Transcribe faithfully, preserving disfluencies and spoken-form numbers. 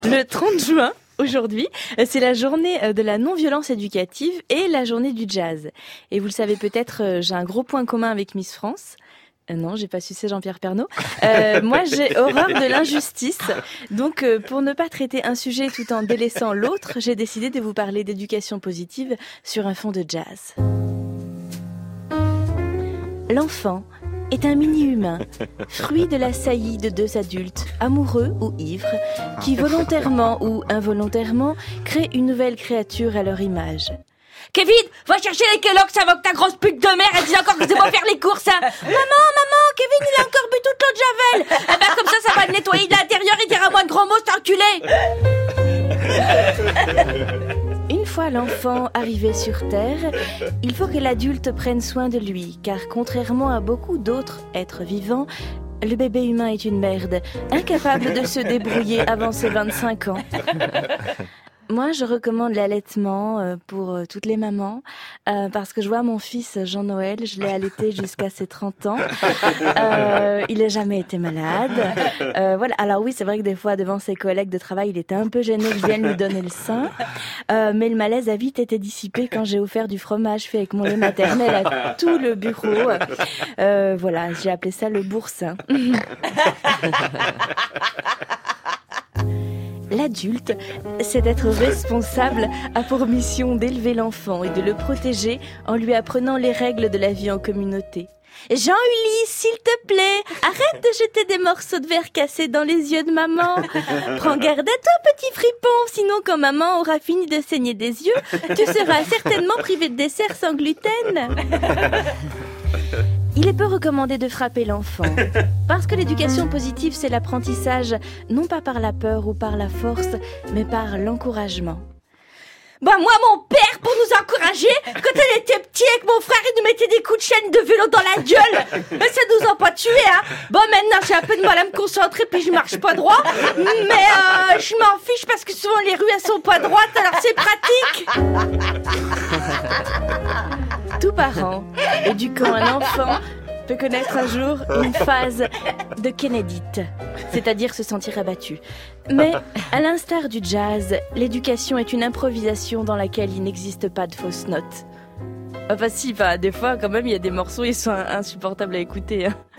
Le trente juin, aujourd'hui, c'est la journée de la non-violence éducative et la journée du jazz. Et vous le savez peut-être, j'ai un gros point commun avec Miss France. Euh, non, j'ai pas sucé Jean-Pierre Pernaut. Euh, moi, j'ai horreur de l'injustice. Donc, euh, pour ne pas traiter un sujet tout en délaissant l'autre, j'ai décidé de vous parler d'éducation positive sur un fond de jazz. L'enfant est un mini-humain, fruit de la saillie de deux adultes, amoureux ou ivres, qui volontairement ou involontairement créent une nouvelle créature à leur image. Kevin, va chercher les Kellogg's avant que ta grosse pute de mère elle dise encore que c'est pour faire les courses. Hein. Maman, maman, Kevin il a encore bu toute l'eau de Javel. Eh ben comme ça, ça va le nettoyer de l'intérieur et dira moins de gros mots, cet enculé. Une fois l'enfant arrivé sur Terre, il faut que l'adulte prenne soin de lui, car contrairement à beaucoup d'autres êtres vivants, le bébé humain est une merde, incapable de se débrouiller avant ses vingt-cinq ans. Moi, je recommande l'allaitement pour toutes les mamans euh, parce que je vois mon fils Jean-Noël, je l'ai allaité jusqu'à ses trente ans. Euh, il n'a jamais été malade. Euh, voilà. Alors oui, c'est vrai que des fois, devant ses collègues de travail, il était un peu gêné que je vienne lui donner le sein. Euh, mais le malaise a vite été dissipé quand j'ai offert du fromage fait avec mon lait maternel à tout le bureau. Euh, voilà, j'ai appelé ça le boursin. L'adulte, c'est être responsable, a pour mission d'élever l'enfant et de le protéger en lui apprenant les règles de la vie en communauté. Jean-Ulysse, s'il te plaît, arrête de jeter des morceaux de verre cassés dans les yeux de maman. Prends garde à toi, petit fripon, sinon quand maman aura fini de saigner des yeux, tu seras certainement privé de dessert sans gluten. Il est peu recommandé de frapper l'enfant, parce que l'éducation positive, c'est l'apprentissage, non pas par la peur ou par la force, mais par l'encouragement. Bah moi, mon père, pour nous encourager, quand elle était petite avec mon frère, il nous mettait des coups de chaîne de vélo dans la gueule. Mais ça nous a pas tués, hein. Bon, maintenant, j'ai un peu de mal à me concentrer, puis je marche pas droit. Mais euh, je m'en fiche parce que souvent, les rues, elles sont pas droites, alors c'est pratique. Tout parent éduquant un enfant peut connaître un jour une phase de kennedite, c'est-à-dire se sentir abattu. Mais, à l'instar du jazz, l'éducation est une improvisation dans laquelle il n'existe pas de fausses notes. Enfin si, enfin, des fois quand même il y a des morceaux, ils sont insupportables à écouter. Hein.